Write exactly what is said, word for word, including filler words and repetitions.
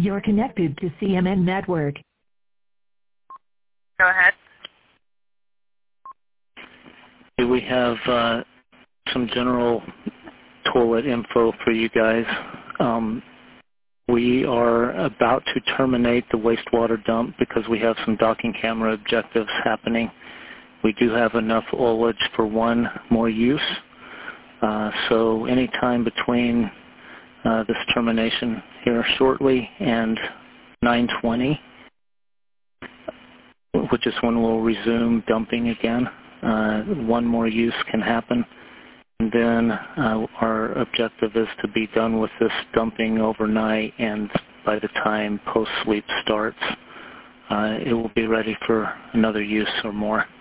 You're connected to C M N Network. Go ahead. We have uh, some general toilet info for you guys. Um, we are about to terminate the wastewater dump because we have some docking camera objectives happening. We do have enough oilage for one more use. Uh, so anytime between uh, this termination here shortly and nine twenty, which is when we'll resume dumping again, uh, one more use can happen. And then uh, our objective is to be done with this dumping overnight, and by the time post-sweep starts, uh, it will be ready for another use or more.